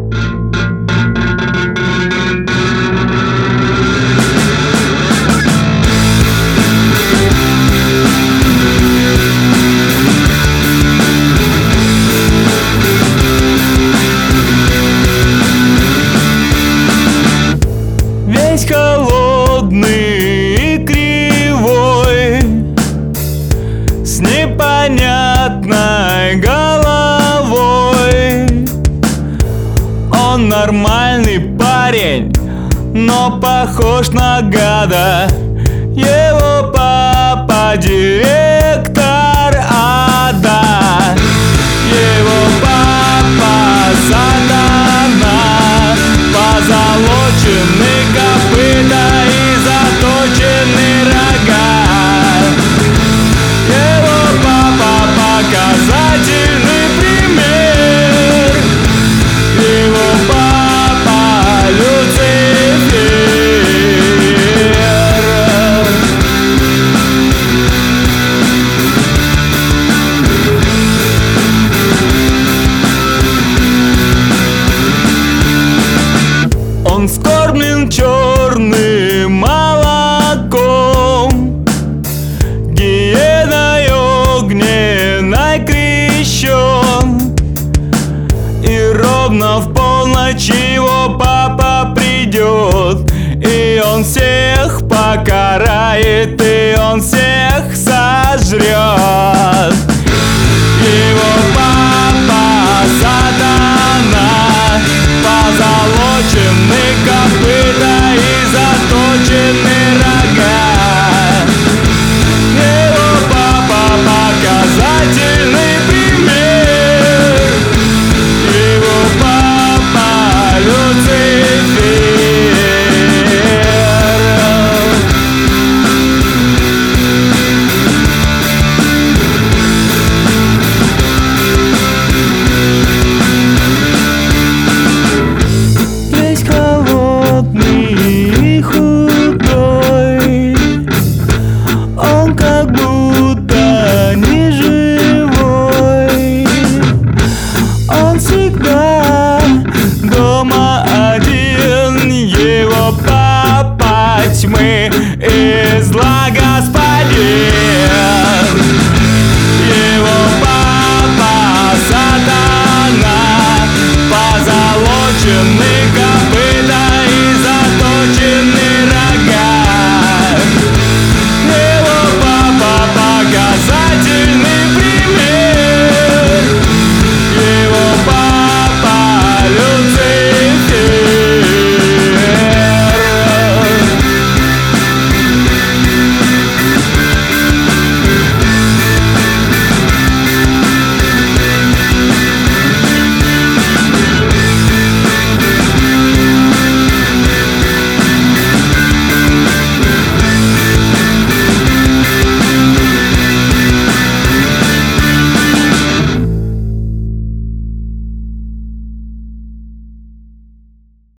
Весь холодный и кривой, с непонятной головой. Он нормальный парень, но похож на гада. Его папа директор ада. Его папа сатана, позолочены копыта и заточены рога. Его папа показательный пример. Его папа Люцифер. Он скормлен черным молоком, гиеной огненной крещен. И ровно в полночь его папа придет, и он всех покарает, и он всех сожрет. Его папа сатана, позолочены копыта и заточены рога. Его папа показательный пример. Его папа Люцифер. Весь холодный и худой, он как будто не живой. Он всегда дома один. Его папа тьмы и зла господин. Его папа сатана, позолочены копыта и заточены рога. Его папа показательный пример. Его папа Люцифер.